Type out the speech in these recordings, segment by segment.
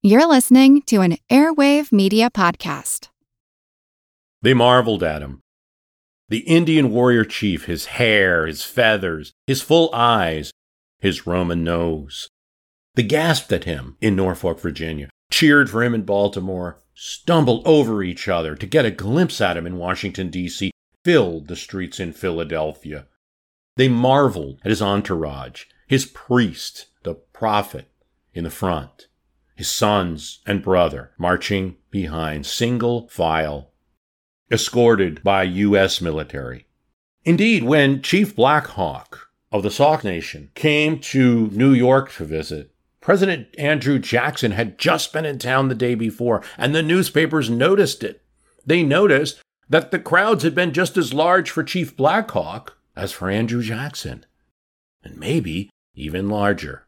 You're listening to an Airwave Media Podcast. They marveled at him. The Indian warrior chief, his hair, his feathers, his full eyes, his Roman nose. They gasped at him in Norfolk, Virginia, cheered for him in Baltimore, stumbled over each other to get a glimpse at him in Washington, D.C., filled the streets in Philadelphia. They marveled at his entourage, his priest, the prophet, in the front, his sons and brother marching behind single file, escorted by U.S. military. Indeed, when Chief Black Hawk of the Sauk Nation came to New York to visit, President Andrew Jackson had just been in town the day before, and the newspapers noticed it. They noticed that the crowds had been just as large for Chief Black Hawk as for Andrew Jackson, and maybe even larger.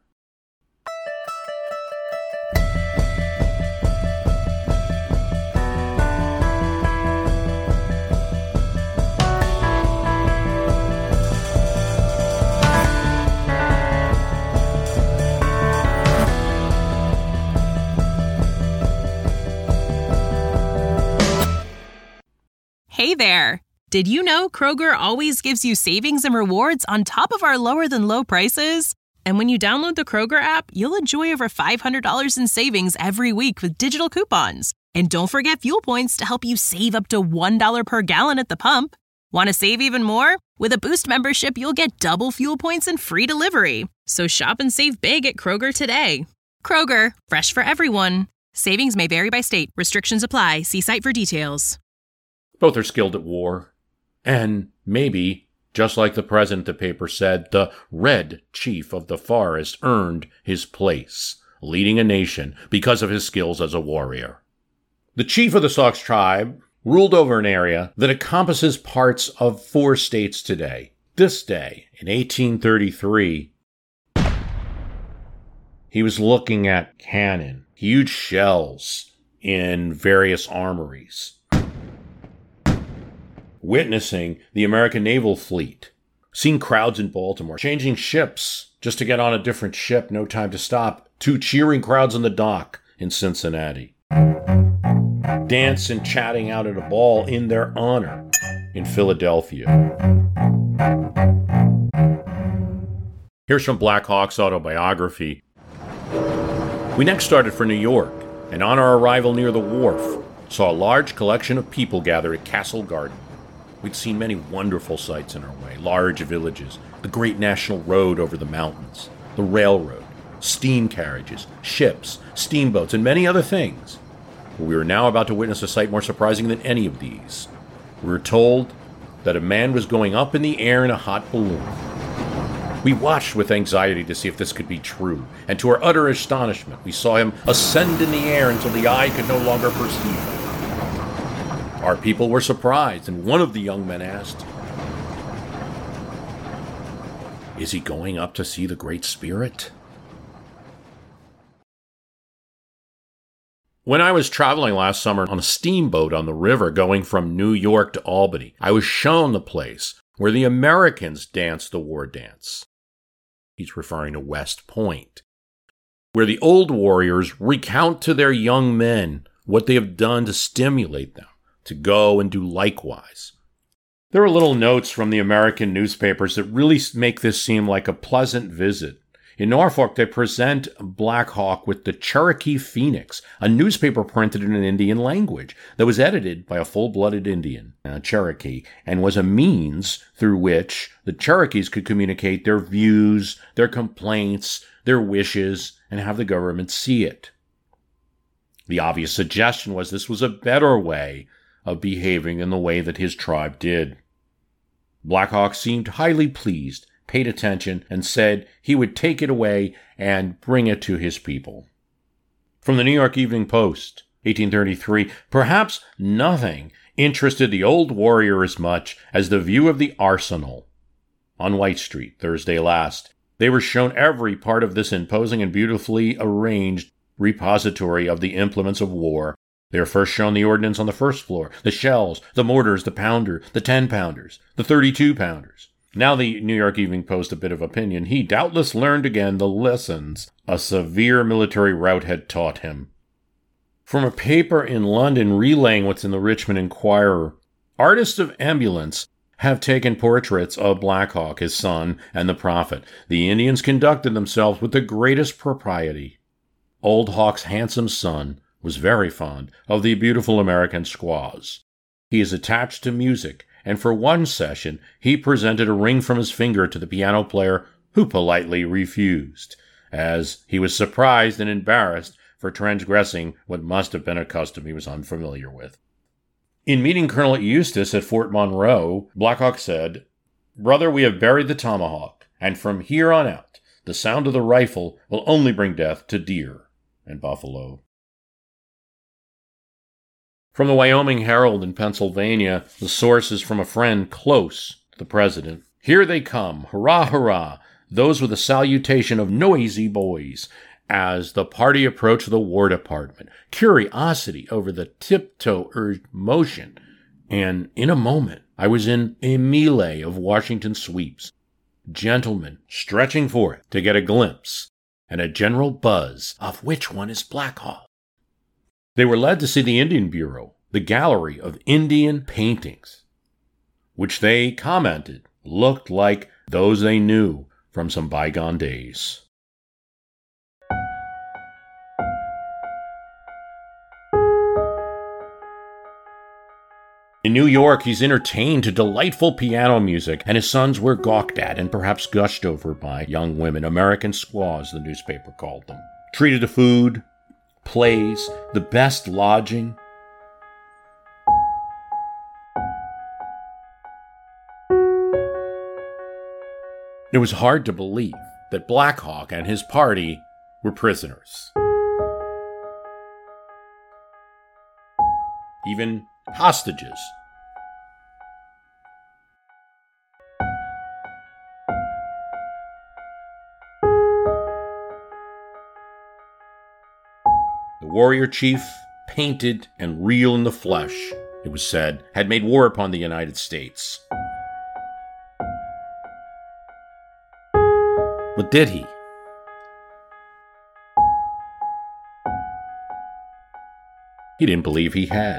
Hey there! Did you know Kroger always gives you savings and rewards on top of our lower-than-low prices? And when you download the Kroger app, you'll enjoy over $500 in savings every week with digital coupons. And don't forget fuel points to help you save up to $1 per gallon at the pump. Want to save even more? With a Boost membership, you'll get double fuel points and free delivery. So shop and save big at Kroger today. Kroger, fresh for everyone. Savings may vary by state. Restrictions apply. See site for details. Both are skilled at war. And maybe, just like the president, the paper said, the Red Chief of the Forest earned his place, leading a nation because of his skills as a warrior. The chief of the Sauk tribe ruled over an area that encompasses parts of 4 states today. This day, in 1833, he was looking at cannon, huge shells in various armories, witnessing the American naval fleet, seeing crowds in Baltimore, changing ships just to get on a different ship, no time to stop, to cheering crowds on the dock in Cincinnati, dance and chatting out at a ball in their honor in Philadelphia. Here's from Black Hawk's autobiography. We next started for New York, and on our arrival near the wharf, saw a large collection of people gathered at Castle Garden. We'd seen many wonderful sights in our way, large villages, the great national road over the mountains, the railroad, steam carriages, ships, steamboats, and many other things. We were now about to witness a sight more surprising than any of these. We were told that a man was going up in the air in a hot balloon. We watched with anxiety to see if this could be true, and to our utter astonishment, we saw him ascend in the air until the eye could no longer perceive him. Our people were surprised, and one of the young men asked, "Is he going up to see the Great Spirit?" When I was traveling last summer on a steamboat on the river going from New York to Albany, I was shown the place where the Americans danced the war dance. He's referring to West Point, where the old warriors recount to their young men what they have done to stimulate them to go and do likewise. There are little notes from the American newspapers that really make this seem like a pleasant visit. In Norfolk, they present Black Hawk with the Cherokee Phoenix, a newspaper printed in an Indian language that was edited by a full-blooded Indian, Cherokee, and was a means through which the Cherokees could communicate their views, their complaints, their wishes, and have the government see it. The obvious suggestion was this was a better way of behaving in the way that his tribe did. Black Hawk seemed highly pleased, paid attention, and said he would take it away and bring it to his people. From the New York Evening Post, 1833, perhaps nothing interested the old warrior as much as the view of the arsenal. On White Street, Thursday last, they were shown every part of this imposing and beautifully arranged repository of the implements of war. They were first shown the ordnance on the first floor, the shells, the mortars, the pounder, the 10-pounders, the 32-pounders. Now the New York Evening Post a bit of opinion. He doubtless learned again the lessons a severe military rout had taught him. From a paper in London relaying what's in the Richmond Enquirer, artists of ambulance have taken portraits of Black Hawk, his son, and the prophet. The Indians conducted themselves with the greatest propriety. Old Hawk's handsome son was very fond of the beautiful American squaws. He is attached to music, and for one session he presented a ring from his finger to the piano player, who politely refused, as he was surprised and embarrassed for transgressing what must have been a custom he was unfamiliar with. In meeting Colonel Eustis at Fort Monroe, Black Hawk said, "Brother, we have buried the tomahawk, and from here on out, the sound of the rifle will only bring death to deer and buffalo." From the Wyoming Herald in Pennsylvania, the source is from a friend close to the president. "Here they come, hurrah, hurrah, those with a salutation of noisy boys." As the party approached the War Department, curiosity over the tiptoe urged motion, and in a moment I was in a melee of Washington sweeps, gentlemen stretching forth to get a glimpse, and a general buzz of which one is Black Hawk. They were led to see the Indian Bureau, the gallery of Indian paintings, which they commented looked like those they knew from some bygone days. In New York, he's entertained to delightful piano music, and his sons were gawked at and perhaps gushed over by young women, American squaws, the newspaper called them. Treated to food, plays, the best lodging. It was hard to believe that Black Hawk and his party were prisoners. Even hostages. The warrior chief, painted and real in the flesh, it was said, had made war upon the United States. But did he? He didn't believe he had.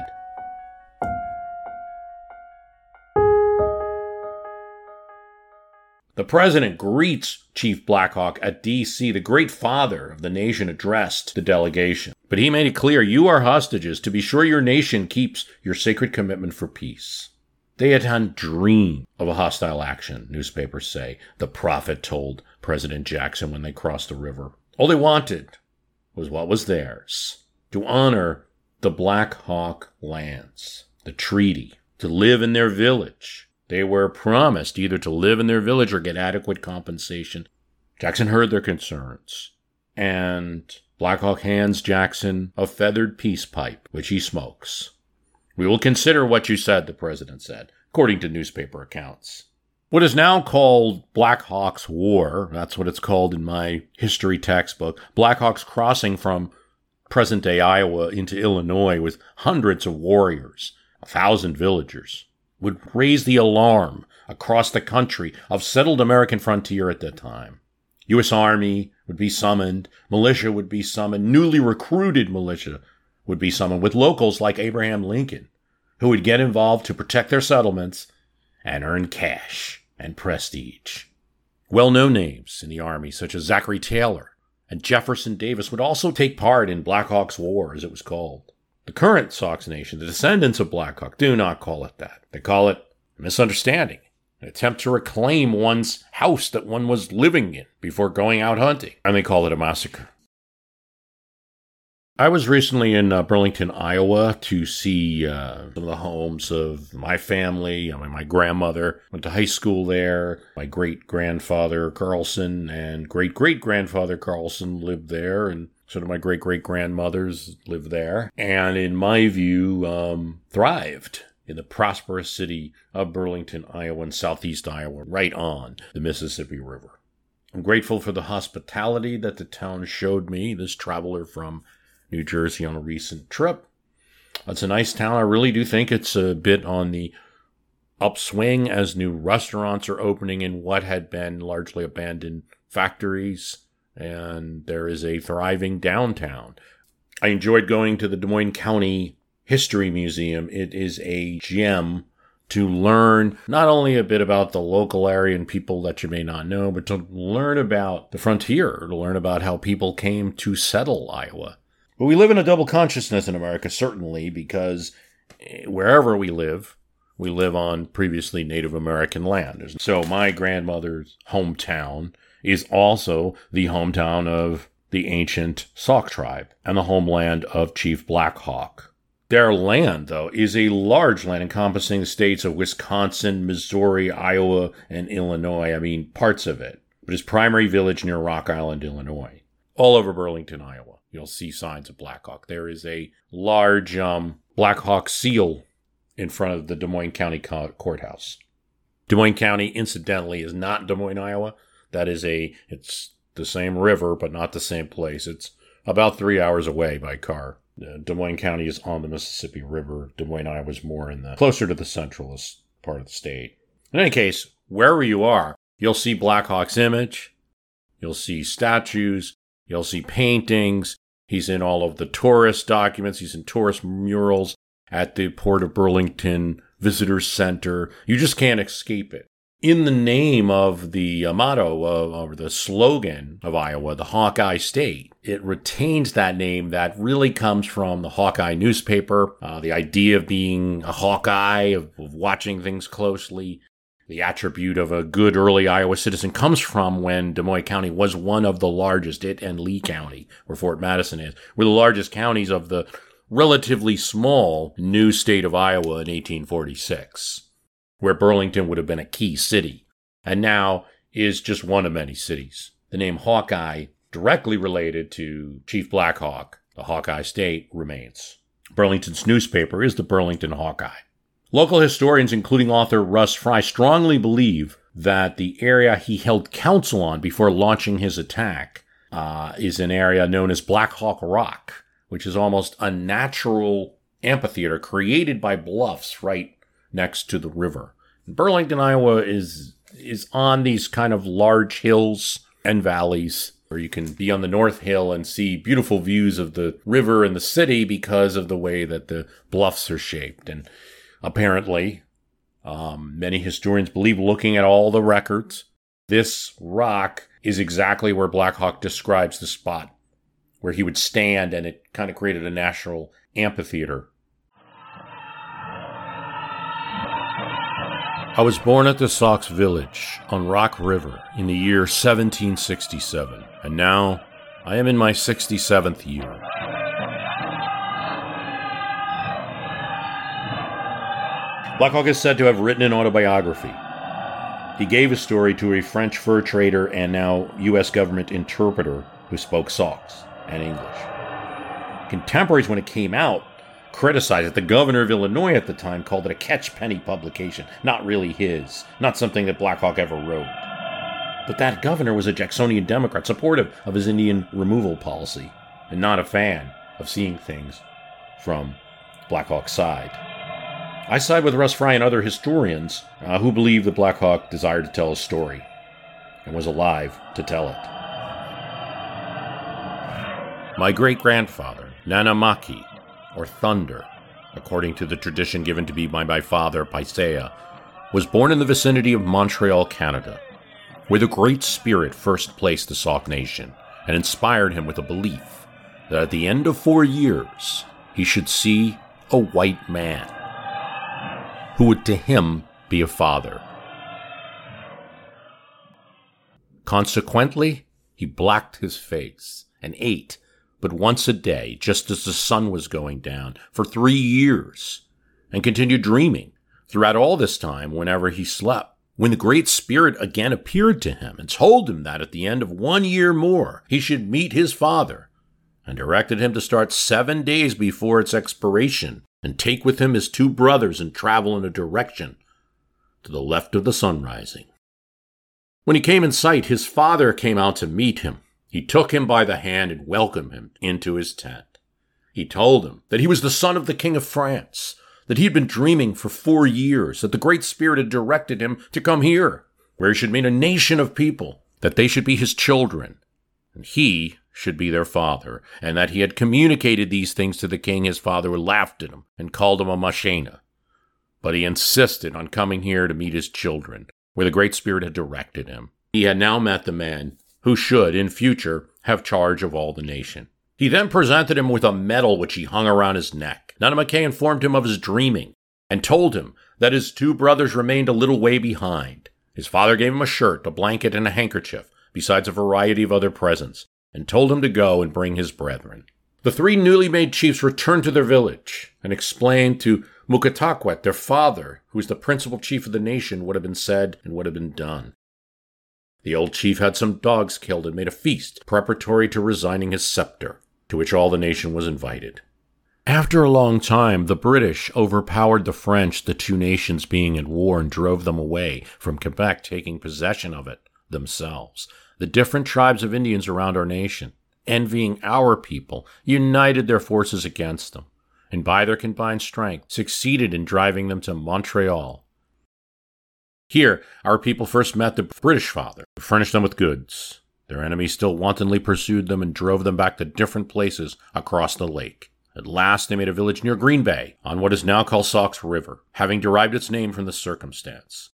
The president greets Chief Black Hawk at D.C. The great father of the nation addressed the delegation. But he made it clear, "You are hostages. To be sure your nation keeps your sacred commitment for peace." They had dreamed of a hostile action, newspapers say, the prophet told President Jackson when they crossed the river. All they wanted was what was theirs, to honor the Black Hawk lands, the treaty, to live in their village. They were promised either to live in their village or get adequate compensation. Jackson heard their concerns, and Black Hawk hands Jackson a feathered peace pipe, which he smokes. "We will consider what you said," the president said, according to newspaper accounts. What is now called Black Hawk's War, that's what it's called in my history textbook, Black Hawk's crossing from present-day Iowa into Illinois with hundreds of warriors, 1,000 villagers, would raise the alarm across the country of settled American frontier at that time. U.S. Army would be summoned, militia would be summoned, newly recruited militia would be summoned with locals like Abraham Lincoln, who would get involved to protect their settlements and earn cash and prestige. Well-known names in the Army, such as Zachary Taylor and Jefferson Davis, would also take part in Black Hawk's War, as it was called. The current Sauk Nation, the descendants of Black Hawk, do not call it that. They call it a misunderstanding, an attempt to reclaim one's house that one was living in before going out hunting, and they call it a massacre. I was recently in Burlington, Iowa to see some of the homes of my family. My grandmother went to high school there. My great-grandfather Carlson and great-great-grandfather Carlson lived there, and so did my great-great-grandmothers lived there. And in my view, thrived in the prosperous city of Burlington, Iowa, and southeast Iowa, right on the Mississippi River. I'm grateful for the hospitality that the town showed me, this traveler from New Jersey on a recent trip. It's a nice town. I really do think it's a bit on the upswing as new restaurants are opening in what had been largely abandoned factories, and there is a thriving downtown. I enjoyed going to the Des Moines County History Museum. It is a gem to learn not only a bit about the local area and people that you may not know, but to learn about the frontier, to learn about how people came to settle Iowa. But we live in a double consciousness in America, certainly, because wherever we live on previously Native American land. So my grandmother's hometown is also the hometown of the ancient Sauk tribe and the homeland of Chief Black Hawk. Their land, though, is a large land encompassing the states of Wisconsin, Missouri, Iowa, and Illinois. I mean, parts of it. But his primary village near Rock Island, Illinois. All over Burlington, Iowa, you'll see signs of Black Hawk. There is a large Black Hawk seal in front of the Des Moines County Courthouse. Des Moines County, incidentally, is not Des Moines, Iowa. It's the same river, but not the same place. It's about 3 hours away by car. Des Moines County is on the Mississippi River. Des Moines, Iowa is more closer to the centralist part of the state. In any case, wherever you are, you'll see Black Hawk's image. You'll see statues. You'll see paintings. He's in all of the tourist documents. He's in tourist murals at the Port of Burlington Visitor Center. You just can't escape it. In the name of the motto or the slogan of Iowa, the Hawkeye State, it retains that name that really comes from the Hawkeye newspaper, the idea of being a Hawkeye, of watching things closely. The attribute of a good early Iowa citizen comes from when Des Moines County was one of the largest, it and Lee County, where Fort Madison is, were the largest counties of the relatively small new state of Iowa in 1846. Where Burlington would have been a key city, and now is just one of many cities. The name Hawkeye, directly related to Chief Black Hawk, the Hawkeye State, remains. Burlington's newspaper is the Burlington Hawkeye. Local historians, including author Russ Fry, strongly believe that the area he held counsel on before launching his attack is an area known as Black Hawk Rock, which is almost a natural amphitheater created by bluffs right next to the river. Burlington, Iowa is on these kind of large hills and valleys where you can be on the North Hill and see beautiful views of the river and the city because of the way that the bluffs are shaped. And apparently, many historians believe, looking at all the records, this rock is exactly where Black Hawk describes the spot where he would stand, and it kind of created a natural amphitheater. I was born at the Sauk Village on Rock River in the year 1767, and now I am in my 67th year. Black Hawk is said to have written an autobiography. He gave his story to a French fur trader and now U.S. government interpreter who spoke Sauk and English. Contemporaries, when it came out, criticized it. The governor of Illinois at the time called it a catch-penny publication, not really his, not something that Black Hawk ever wrote. But that governor was a Jacksonian Democrat, supportive of his Indian removal policy, and not a fan of seeing things from Black Hawk's side. I side with Russ Fry and other historians who believe that Black Hawk desired to tell a story and was alive to tell it. My great-grandfather, Nanamaki, or Thunder, according to the tradition given to me by my father, Paisea, was born in the vicinity of Montreal, Canada, where the Great Spirit first placed the Sauk Nation and inspired him with a belief that at the end of 4 years he should see a white man who would to him be a father. Consequently, he blacked his face and ate but once a day, just as the sun was going down, for 3 years, and continued dreaming throughout all this time whenever he slept. When the Great Spirit again appeared to him and told him that at the end of 1 year more he should meet his father, and directed him to start 7 days before its expiration, and take with him his 2 brothers and travel in a direction to the left of the sun rising. When he came in sight, his father came out to meet him. He took him by the hand and welcomed him into his tent. He told him that he was the son of the King of France, that he had been dreaming for 4 years, that the Great Spirit had directed him to come here, where he should meet a nation of people, that they should be his children, and he should be their father, and that he had communicated these things to the king his father, who laughed at him and called him a Mashena. But he insisted on coming here to meet his children, where the Great Spirit had directed him. He had now met the man who should, in future, have charge of all the nation. He then presented him with a medal which he hung around his neck. Nana Mackay informed him of his dreaming, and told him that his two brothers remained a little way behind. His father gave him a shirt, a blanket, and a handkerchief, besides a variety of other presents, and told him to go and bring his brethren. The three newly made chiefs returned to their village and explained to Mukatakwet, their father, who was the principal chief of the nation, what had been said and what had been done. The old chief had some dogs killed and made a feast preparatory to resigning his scepter, to which all the nation was invited. After a long time, the British overpowered the French, the two nations being at war, and drove them away from Quebec, taking possession of it themselves. The different tribes of Indians around our nation, envying our people, united their forces against them, and by their combined strength succeeded in driving them to Montreal. Here, our people first met the British father, who furnished them with goods. Their enemies still wantonly pursued them and drove them back to different places across the lake. At last they made a village near Green Bay, on what is now called Sauk's River, having derived its name from the circumstance.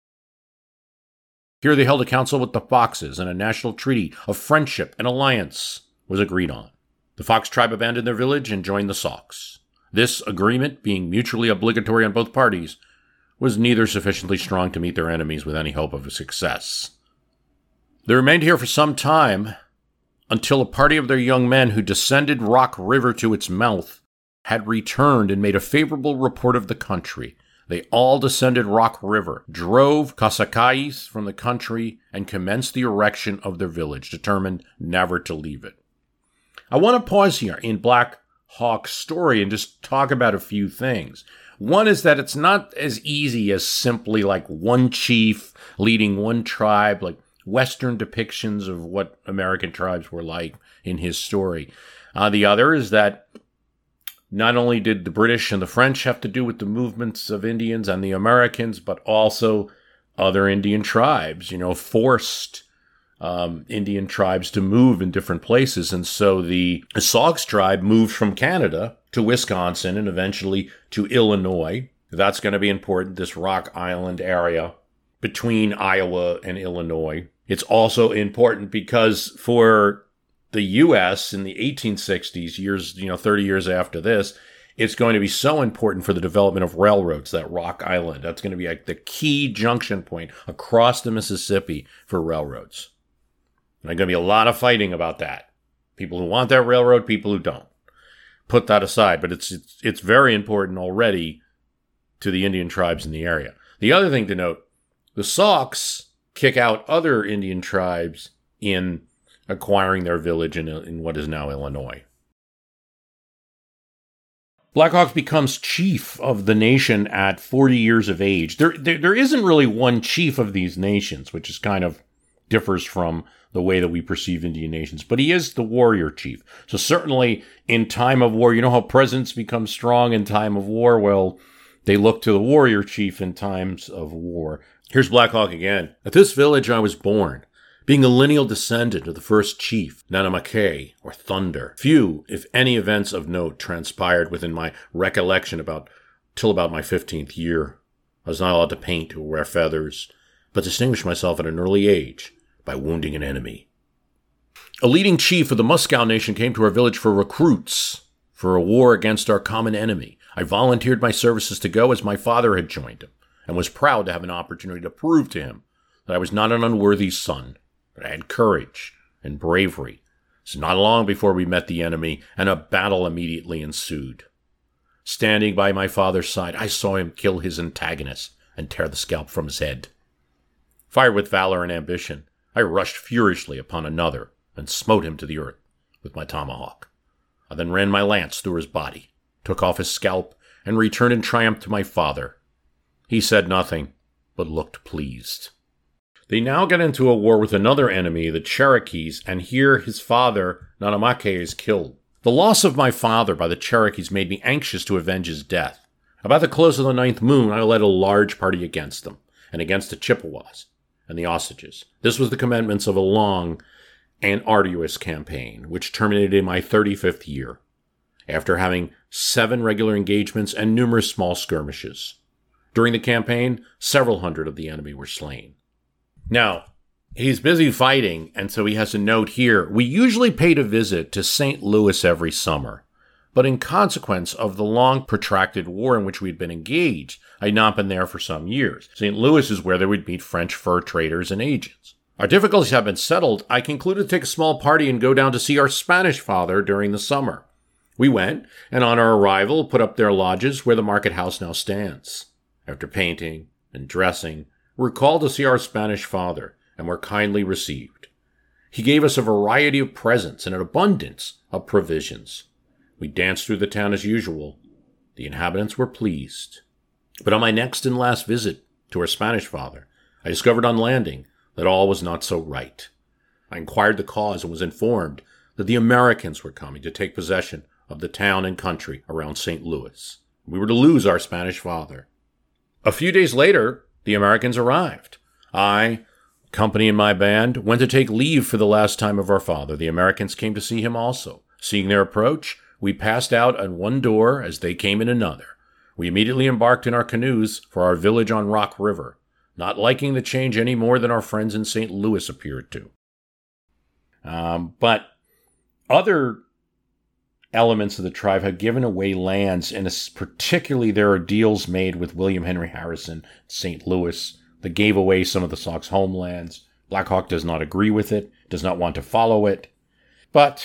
Here they held a council with the Foxes, and a national treaty of friendship and alliance was agreed on. The Fox tribe abandoned their village and joined the Sauks. This agreement, being mutually obligatory on both parties, was neither sufficiently strong to meet their enemies with any hope of success. They remained here for some time, until a party of their young men who descended Rock River to its mouth had returned and made a favorable report of the country. They all descended Rock River, drove Kasakais from the country, and commenced the erection of their village, determined never to leave it. I want to pause here in Black Hawk's story and just talk about a few things. One is that it's not as easy as simply like one chief leading one tribe, like Western depictions of what American tribes were like in his story. The other is that not only did the British and the French have to do with the movements of Indians and the Americans, but also other Indian tribes, forced Indian tribes to move in different places. And so the Sauks tribe moved from Canada to Wisconsin and eventually to Illinois. That's going to be important, this Rock Island area between Iowa and Illinois. It's also important because for the U.S. in the 1860s, 30 years after this, it's going to be so important for the development of railroads, that Rock Island. That's going to be like the key junction point across the Mississippi for railroads. And there's going to be a lot of fighting about that. People who want that railroad, people who don't. Put that aside, but it's very important already to the Indian tribes in the area. The other thing to note, the Sauks kick out other Indian tribes in acquiring their village in what is now Illinois. Black Hawk becomes chief of the nation at 40 years of age. There isn't really one chief of these nations, which is kind of differs from the way that we perceive Indian nations, but he is the warrior chief. So certainly in time of war, you know how presidents become strong in time of war? Well, they look to the warrior chief in times of war. Here's Black Hawk again. At this village I was born, being a lineal descendant of the first chief, Nana Mackay, or Thunder. Few, if any, events of note transpired within my recollection till about my 15th year. I was not allowed to paint or wear feathers, but distinguished myself at an early age by wounding an enemy. A leading chief of the Muscow Nation came to our village for recruits for a war against our common enemy. I volunteered my services to go as my father had joined him, and was proud to have an opportunity to prove to him that I was not an unworthy son, but I had courage and bravery. It was not long before we met the enemy, and a battle immediately ensued. Standing by my father's side, I saw him kill his antagonist and tear the scalp from his head. Fired with valor and ambition, I rushed furiously upon another and smote him to the earth with my tomahawk. I then ran my lance through his body, took off his scalp, and returned in triumph to my father. He said nothing, but looked pleased. They now get into a war with another enemy, the Cherokees, and here his father, Nana Mackay, is killed. The loss of my father by the Cherokees made me anxious to avenge his death. About the close of the 9th moon, I led a large party against them, and against the Chippewas and the Osages. This was the commencement of a long and arduous campaign, which terminated in my 35th year, after having 7 regular engagements and numerous small skirmishes. During the campaign, several hundred of the enemy were slain. Now, he's busy fighting, and so he has a note here. We usually paid a visit to St. Louis every summer, but in consequence of the long protracted war in which we'd been engaged, I'd not been there for some years. St. Louis is where they would meet French fur traders and agents. Our difficulties have been settled. I concluded to take a small party and go down to see our Spanish father during the summer. We went, and on our arrival, put up their lodges where the market house now stands. After painting and dressing, we were called to see our Spanish father, and were kindly received. He gave us a variety of presents and an abundance of provisions. We danced through the town as usual. The inhabitants were pleased. But on my next and last visit to our Spanish father, I discovered on landing that all was not so right. I inquired the cause and was informed that the Americans were coming to take possession of the town and country around St. Louis. We were to lose our Spanish father. A few days later, the Americans arrived. I, company in my band, went to take leave for the last time of our father. The Americans came to see him also. Seeing their approach, we passed out on one door as they came in another. We immediately embarked in our canoes for our village on Rock River, not liking the change any more than our friends in St. Louis appeared to. But other elements of the tribe had given away lands, and particularly there are deals made with William Henry Harrison, St. Louis, that gave away some of the Sauk's homelands. Black Hawk does not agree with it, does not want to follow it. But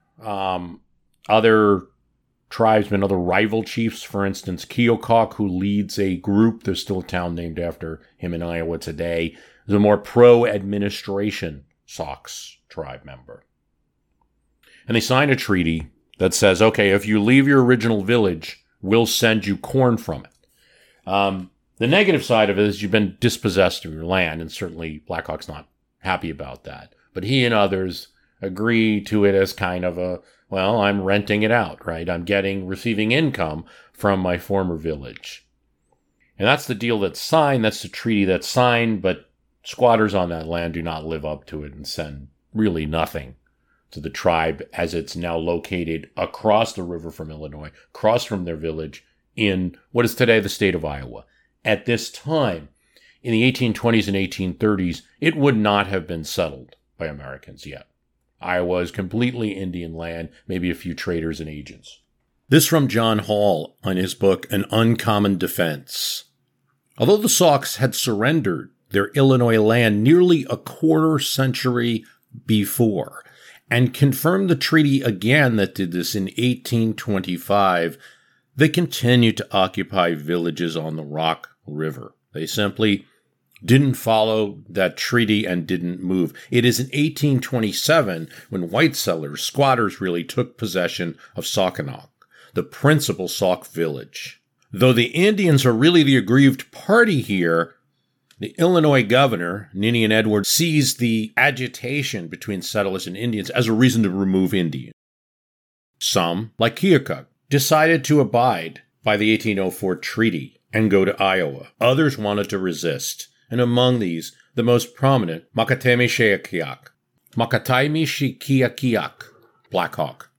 other tribesmen, other rival chiefs, for instance, Keokuk, who leads a group, there's still a town named after him in Iowa today, is a more pro-administration Sauk's tribe member. And they signed a treaty that says, okay, if you leave your original village, we'll send you corn from it. The negative side of it is you've been dispossessed of your land, and certainly Black Hawk's not happy about that. But he and others agree to it as kind of a, well, I'm renting it out, right? I'm receiving income from my former village. And that's the deal that's signed, that's the treaty that's signed, but squatters on that land do not live up to it and send really nothing to the tribe as it's now located across the river from Illinois, across from their village in what is today the state of Iowa. At this time, in the 1820s and 1830s, it would not have been settled by Americans yet. Iowa is completely Indian land, maybe a few traders and agents. This from John Hall on his book, An Uncommon Defense. Although the Sauks had surrendered their Illinois land nearly a quarter century before and confirmed the treaty again that did this in 1825, they continued to occupy villages on the Rock River. They simply didn't follow that treaty and didn't move. It is in 1827 when white settlers, squatters really took possession of Saukenok, the principal Sauk village. Though the Indians are really the aggrieved party here, the Illinois governor, Ninian Edwards, sees the agitation between settlers and Indians as a reason to remove Indians. Some, like Keokuk, decided to abide by the 1804 treaty and go to Iowa. Others wanted to resist, and among these, the most prominent, Makatemi Shikiakiak, Black Hawk.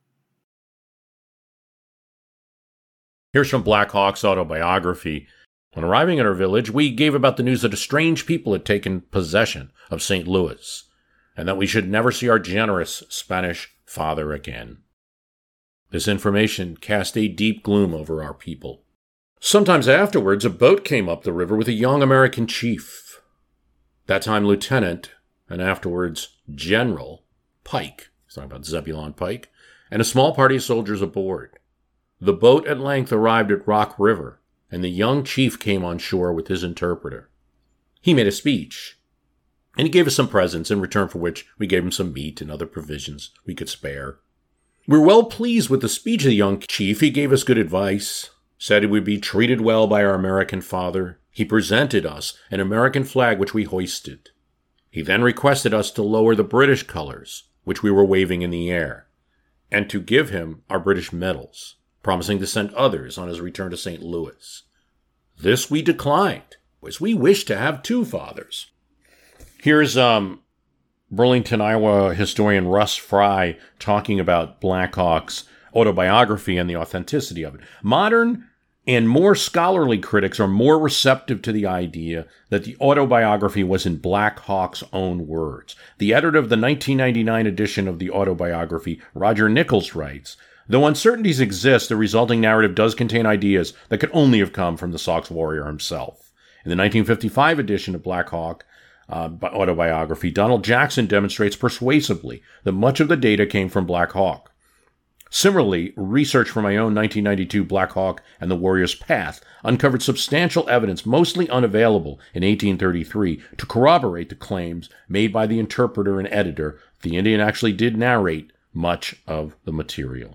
Here's from Black Hawk's autobiography. When arriving at our village, we gave about the news that a strange people had taken possession of St. Louis, and that we should never see our generous Spanish father again. This information cast a deep gloom over our people. Sometimes afterwards, a boat came up the river with a young American chief, that time Lieutenant, and afterwards General Pike, he's talking about Zebulon Pike, and a small party of soldiers aboard. The boat at length arrived at Rock River, and the young chief came on shore with his interpreter. He made a speech, and he gave us some presents, in return for which we gave him some meat and other provisions we could spare. We were well pleased with the speech of the young chief. He gave us good advice, said he would be treated well by our American father. He presented us an American flag which we hoisted. He then requested us to lower the British colors, which we were waving in the air, and to give him our British medals, promising to send others on his return to St. Louis. This we declined, as we wished to have two fathers. Here's Burlington, Iowa historian Russ Fry talking about Black Hawk's autobiography and the authenticity of it. Modern and more scholarly critics are more receptive to the idea that the autobiography was in Black Hawk's own words. The editor of the 1999 edition of the autobiography, Roger Nichols, writes, "Though uncertainties exist, the resulting narrative does contain ideas that could only have come from the Sauk's warrior himself." In the 1955 edition of Black Hawk autobiography, Donald Jackson demonstrates persuasively that much of the data came from Black Hawk. Similarly, research for my own 1992 Black Hawk and the Warrior's Path uncovered substantial evidence, mostly unavailable in 1833, to corroborate the claims made by the interpreter and editor. The Indian actually did narrate much of the material.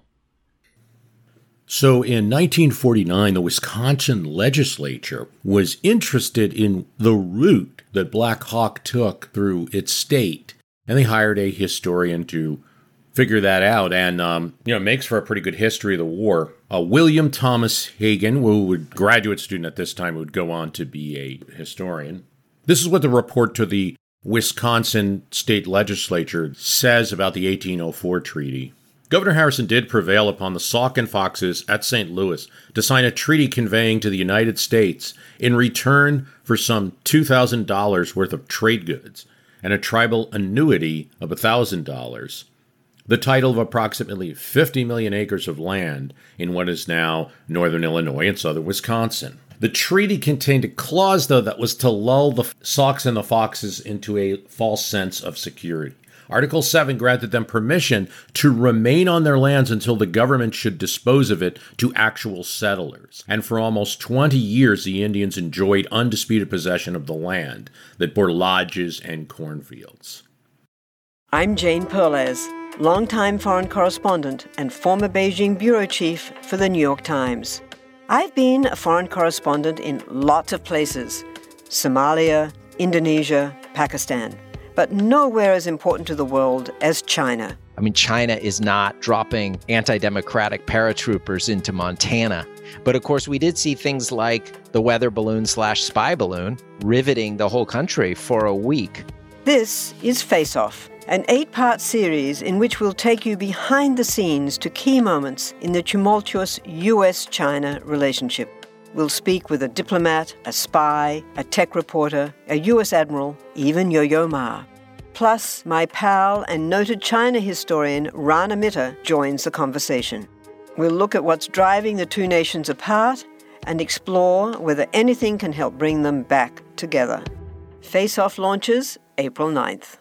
So in 1949, the Wisconsin legislature was interested in the route that Black Hawk took through its state, and they hired a historian to figure that out, and it makes for a pretty good history of the war. William Thomas Hagen, who was a graduate student at this time, would go on to be a historian. This is what the report to the Wisconsin state legislature says about the 1804 treaty. Governor Harrison did prevail upon the Sauk and Foxes at St. Louis to sign a treaty conveying to the United States, in return for some $2,000 worth of trade goods and a tribal annuity of $1,000, the title of approximately 50 million acres of land in what is now northern Illinois and southern Wisconsin. The treaty contained a clause, though, that was to lull the Sauks and the Foxes into a false sense of security. Article 7 granted them permission to remain on their lands until the government should dispose of it to actual settlers. And for almost 20 years, the Indians enjoyed undisputed possession of the land that bore lodges and cornfields. I'm Jane Perlez, longtime foreign correspondent and former Beijing bureau chief for the New York Times. I've been a foreign correspondent in lots of places: Somalia, Indonesia, Pakistan. But nowhere as important to the world as China. I mean, China is not dropping anti-democratic paratroopers into Montana. But of course, we did see things like the weather balloon/spy balloon riveting the whole country for a week. This is Face Off, an 8-part series in which we'll take you behind the scenes to key moments in the tumultuous U.S.-China relationship. We'll speak with a diplomat, a spy, a tech reporter, a U.S. admiral, even Yo-Yo Ma. Plus, my pal and noted China historian Rana Mitter joins the conversation. We'll look at what's driving the two nations apart and explore whether anything can help bring them back together. Face Off launches April 9th.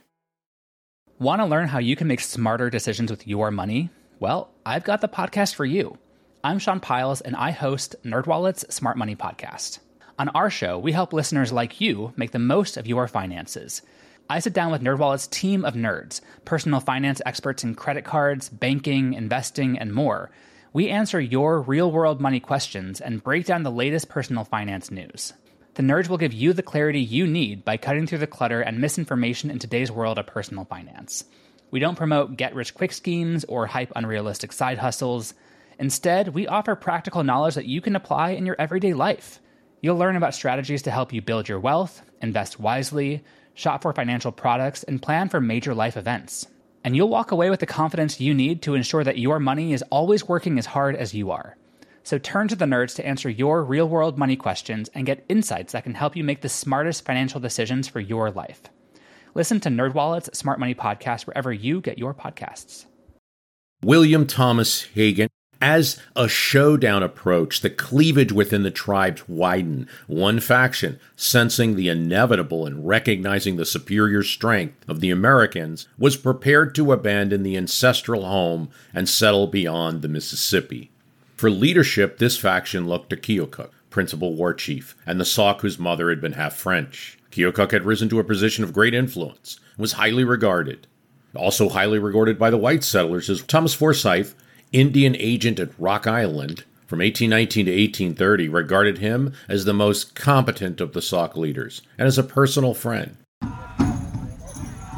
Want to learn how you can make smarter decisions with your money? Well, I've got the podcast for you. I'm Sean Piles, and I host NerdWallet's Smart Money Podcast. On our show, we help listeners like you make the most of your finances. I sit down with NerdWallet's team of nerds, personal finance experts in credit cards, banking, investing, and more. We answer your real-world money questions and break down the latest personal finance news. The nerds will give you the clarity you need by cutting through the clutter and misinformation in today's world of personal finance. We don't promote get-rich-quick schemes or hype unrealistic side hustles. Instead, we offer practical knowledge that you can apply in your everyday life. You'll learn about strategies to help you build your wealth, invest wisely, shop for financial products, and plan for major life events. And you'll walk away with the confidence you need to ensure that your money is always working as hard as you are. So turn to the nerds to answer your real-world money questions and get insights that can help you make the smartest financial decisions for your life. Listen to NerdWallet's Smart Money Podcast wherever you get your podcasts. William Thomas Hagen. As a showdown approached, the cleavage within the tribes widened. One faction, sensing the inevitable and recognizing the superior strength of the Americans, was prepared to abandon the ancestral home and settle beyond the Mississippi. For leadership, this faction looked to Keokuk, principal war chief, and the Sauk whose mother had been half French. Keokuk had risen to a position of great influence and was highly regarded. Also highly regarded by the white settlers is Thomas Forsyth, Indian agent at Rock Island from 1819 to 1830, regarded him as the most competent of the Sauk leaders and as a personal friend.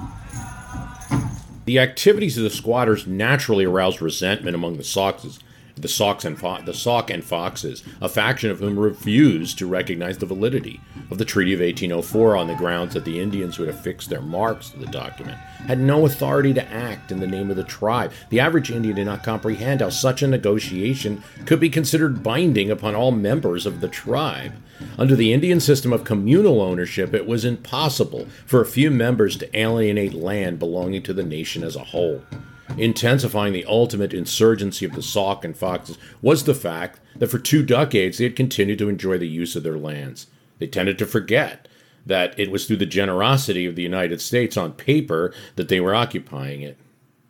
The activities of the squatters naturally aroused resentment among the Sauks the Sauk and Foxes, a faction of whom refused to recognize the validity of the Treaty of 1804 on the grounds that the Indians who had affixed their marks to the document had no authority to act in the name of the tribe. The average Indian did not comprehend how such a negotiation could be considered binding upon all members of the tribe. Under the Indian system of communal ownership, it was impossible for a few members to alienate land belonging to the nation as a whole. Intensifying the ultimate insurgency of the Sauk and Foxes was the fact that for 2 decades they had continued to enjoy the use of their lands. They tended to forget that it was through the generosity of the United States on paper that they were occupying it.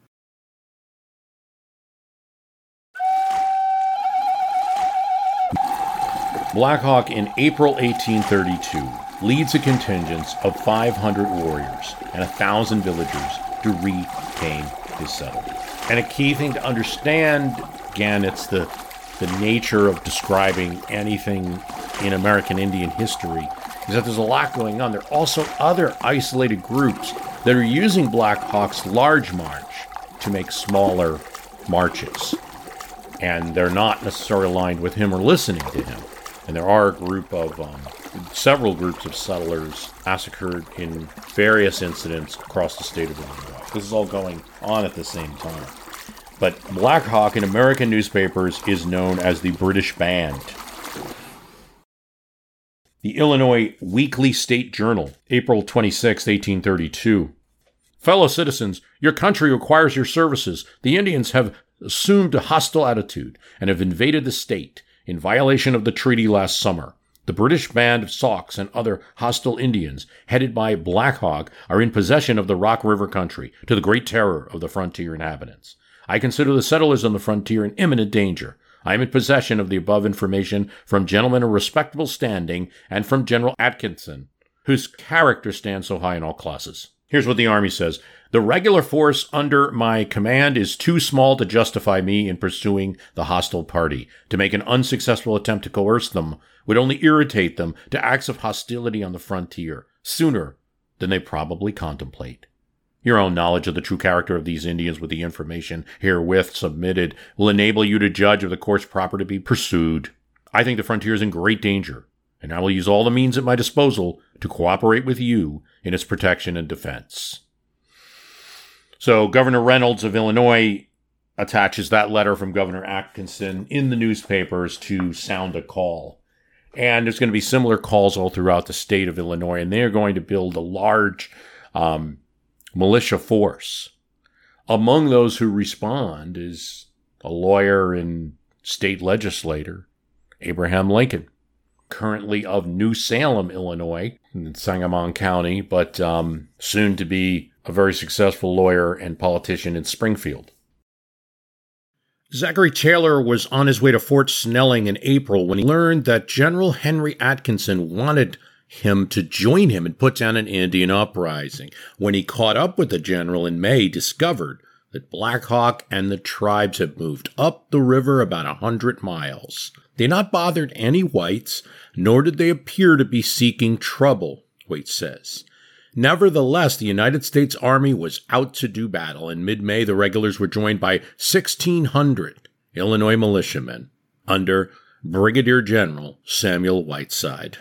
Black Hawk in April 1832 leads a contingent of 500 warriors and 1,000 villagers to reclaim his settlement. And a key thing to understand, again, it's the nature of describing anything in American Indian history, is that there's a lot going on. There are also other isolated groups that are using Black Hawk's large march to make smaller marches. And they're not necessarily aligned with him or listening to him. And there are several groups of settlers massacred in various incidents across the state of Illinois. This is all going on at the same time. But Black Hawk in American newspapers is known as the British Band. The Illinois Weekly State Journal, April 26, 1832. Fellow citizens, your country requires your services. The Indians have assumed a hostile attitude and have invaded the state in violation of the treaty last summer. The British band of Sauks and other hostile Indians, headed by Black Hawk, are in possession of the Rock River country, to the great terror of the frontier inhabitants. I consider the settlers on the frontier in imminent danger. I am in possession of the above information from gentlemen of respectable standing and from General Atkinson, whose character stands so high in all classes. Here's what the Army says. The regular force under my command is too small to justify me in pursuing the hostile party. To make an unsuccessful attempt to coerce them would only irritate them to acts of hostility on the frontier, sooner than they probably contemplate. Your own knowledge of the true character of these Indians with the information herewith submitted will enable you to judge of the course proper to be pursued. I think the frontier is in great danger, and I will use all the means at my disposal to cooperate with you in its protection and defense. So Governor Reynolds of Illinois attaches that letter from Governor Atkinson in the newspapers to sound a call. And there's going to be similar calls all throughout the state of Illinois, and they're going to build a large militia force. Among those who respond is a lawyer and state legislator, Abraham Lincoln, currently of New Salem, Illinois, in Sangamon County, but soon to be a very successful lawyer and politician in Springfield. Zachary Taylor was on his way to Fort Snelling in April when he learned that General Henry Atkinson wanted him to join him and put down an Indian uprising. When he caught up with the general in May, he discovered that Black Hawk and the tribes had moved up the river about 100 miles. They had not bothered any whites, nor did they appear to be seeking trouble, Waite says. Nevertheless, the United States Army was out to do battle. In mid-May, the regulars were joined by 1,600 Illinois militiamen under Brigadier General Samuel Whiteside.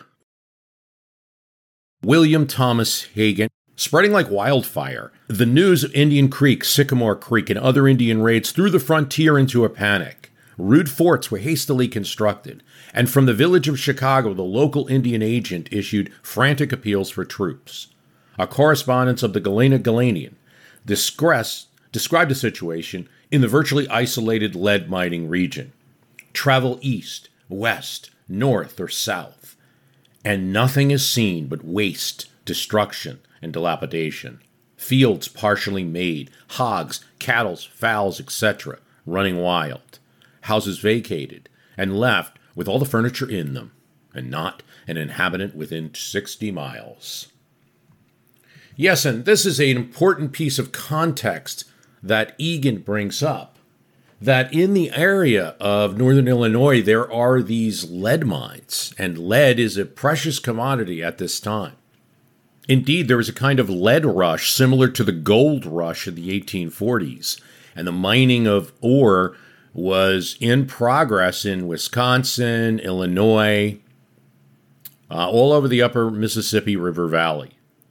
William Thomas Hagen. Spreading like wildfire, the news of Indian Creek, Sycamore Creek, and other Indian raids threw the frontier into a panic. Rude forts were hastily constructed, and from the village of Chicago, the local Indian agent issued frantic appeals for troops. A correspondent of the Galena-Galenian described the situation in the virtually isolated lead mining region. Travel east, west, north, or south, and nothing is seen but waste, destruction, and dilapidation. Fields partially made, hogs, cattle, fowls, etc., running wild. Houses vacated and left with all the furniture in them, and not an inhabitant within 60 miles. Yes, and this is an important piece of context that Egan brings up, that in the area of northern Illinois, there are these lead mines, and lead is a precious commodity at this time. Indeed, there was a kind of lead rush similar to the gold rush of the 1840s, and the mining of ore was in progress in Wisconsin, Illinois, all over the upper Mississippi River Valley.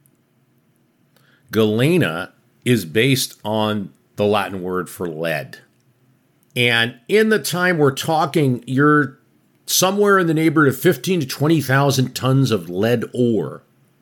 Galena is based on the Latin word for lead. And in the time we're talking, you're somewhere in the neighborhood of 15 to 20,000 tons of lead ore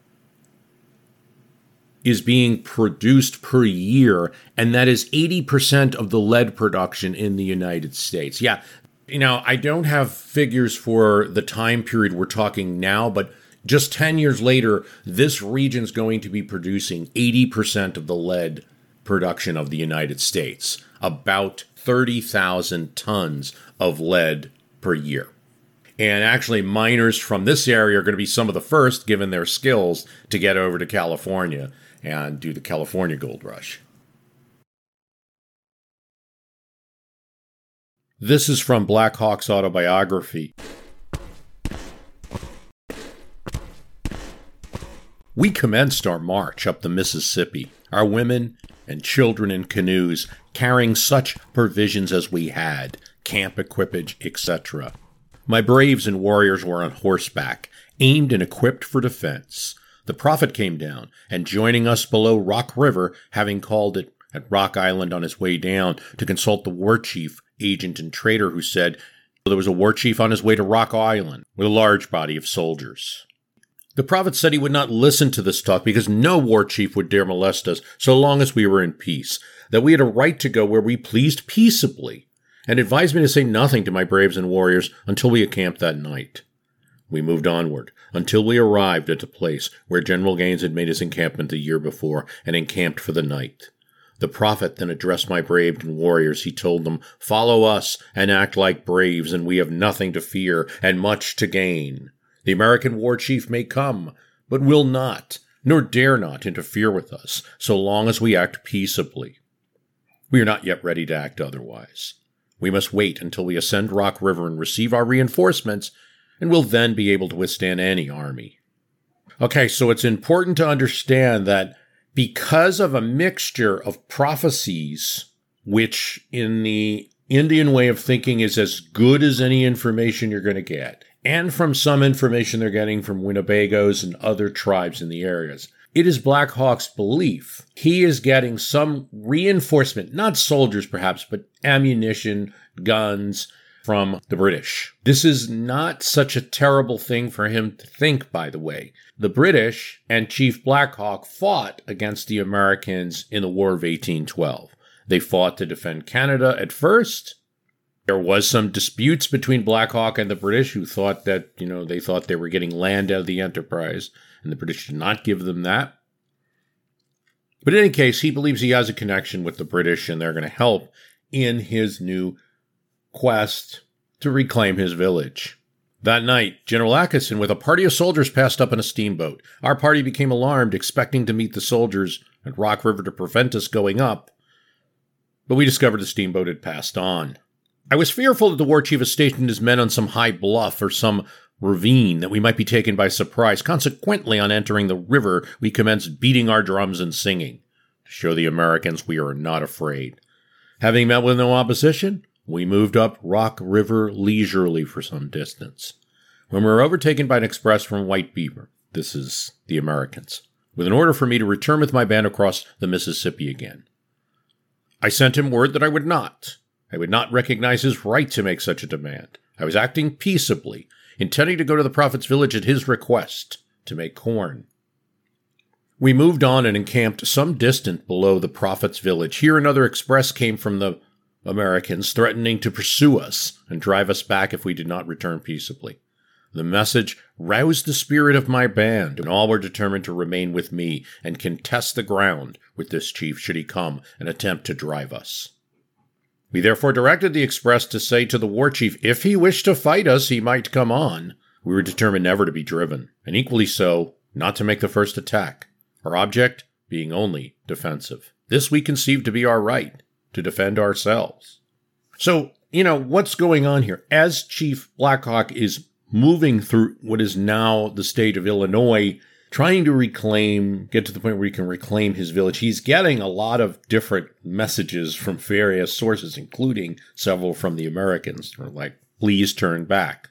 is being produced per year, and that is 80% of the lead production in the United States. Yeah, I don't have figures for the time period we're talking now, but just 10 years later, this region's going to be producing 80% of the lead production of the United States, about 30,000 tons of lead per year. And actually, miners from this area are going to be some of the first, given their skills, to get over to California and do the California gold rush. This is from Black Hawk's autobiography. We commenced our march up the Mississippi, our women and children in canoes, carrying such provisions as we had, camp equipage, etc. My braves and warriors were on horseback, aimed and equipped for defense. The prophet came down, and joining us below Rock River, having called it at Rock Island on his way down, to consult the war chief, agent, and trader, who said there was a war chief on his way to Rock Island with a large body of soldiers. The prophet said he would not listen to this talk because no war chief would dare molest us so long as we were in peace, that we had a right to go where we pleased peaceably, and advised me to say nothing to my braves and warriors until we encamped that night. We moved onward until we arrived at a place where General Gaines had made his encampment the year before and encamped for the night. The prophet then addressed my braves and warriors. He told them, "Follow us and act like braves, and we have nothing to fear and much to gain. The American war chief may come, but will not, nor dare not interfere with us, so long as we act peaceably. We are not yet ready to act otherwise. We must wait until we ascend Rock River and receive our reinforcements, and will then be able to withstand any army." Okay, so it's important to understand that because of a mixture of prophecies, which in the Indian way of thinking is as good as any information you're going to get, and from some information they're getting from Winnebagos and other tribes in the areas, it is Black Hawk's belief he is getting some reinforcement, not soldiers perhaps, but ammunition, guns, from the British. This is not such a terrible thing for him to think, by the way. The British and Chief Black Hawk fought against the Americans in the War of 1812. They fought to defend Canada at first. There was some disputes between Black Hawk and the British, who thought that, they thought they were getting land out of the enterprise, and the British did not give them that. But in any case, he believes he has a connection with the British, and they're going to help in his new quest to reclaim his village. That night, General Atkinson with a party of soldiers passed up in a steamboat. Our party became alarmed, expecting to meet the soldiers at Rock River to prevent us going up, but we discovered the steamboat had passed on. I was fearful that the war chief had stationed his men on some high bluff or some ravine, that we might be taken by surprise. Consequently, on entering the river, we commenced beating our drums and singing, to show the Americans we are not afraid. Having met with no opposition, we moved up Rock River leisurely for some distance, when we were overtaken by an express from White Beaver, this is the Americans, with an order for me to return with my band across the Mississippi again. I sent him word that I would not recognize his right to make such a demand. I was acting peaceably, intending to go to the prophet's village at his request to make corn. We moved on and encamped some distance below the prophet's village. Here another express came from the Americans, threatening to pursue us and drive us back if we did not return peaceably. The message roused the spirit of my band, and all were determined to remain with me and contest the ground with this chief should he come and attempt to drive us. We therefore directed the express to say to the war chief, if he wished to fight us, he might come on. We were determined never to be driven, and equally so, not to make the first attack, our object being only defensive. This we conceived to be our right, to defend ourselves. So, what's going on here? As Chief Black Hawk is moving through what is now the state of Illinois, trying to get to the point where he can reclaim his village. He's getting a lot of different messages from various sources, including several from the Americans, who are like, please turn back.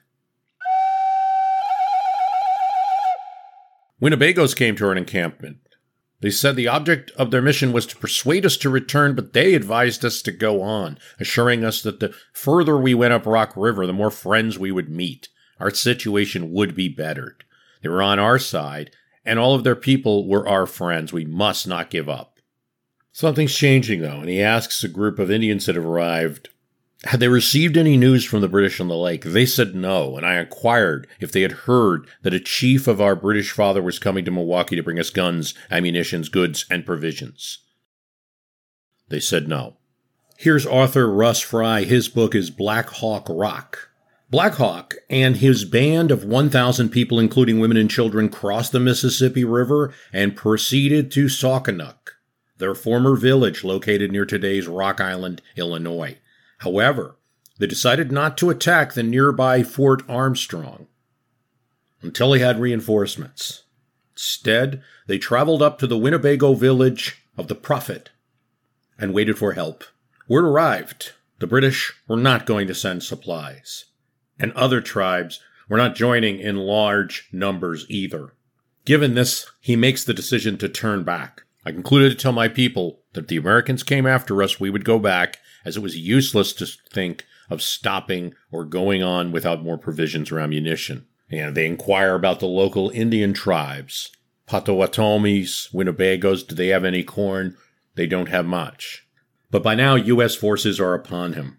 Winnebagos came to our encampment. They said the object of their mission was to persuade us to return, but they advised us to go on, assuring us that the further we went up Rock River, the more friends we would meet. Our situation would be bettered. They were on our side, and all of their people were our friends. We must not give up. Something's changing, though, and he asks a group of Indians that have arrived, had they received any news from the British on the lake? They said no, and I inquired if they had heard that a chief of our British father was coming to Milwaukee to bring us guns, ammunitions, goods, and provisions. They said no. Here's author Russ Fry. His book is Black Hawk Rock. Black Hawk and his band of 1,000 people, including women and children, crossed the Mississippi River and proceeded to Saukenuk, their former village located near today's Rock Island, Illinois. However, they decided not to attack the nearby Fort Armstrong until they had reinforcements. Instead, they traveled up to the Winnebago village of the Prophet and waited for help. Word arrived. The British were not going to send supplies, and other tribes were not joining in large numbers either. Given this, he makes the decision to turn back. I concluded to tell my people that if the Americans came after us, we would go back, as it was useless to think of stopping or going on without more provisions or ammunition. And they inquire about the local Indian tribes. Potawatomis, Winnebagos, do they have any corn? They don't have much. But by now, U.S. forces are upon him.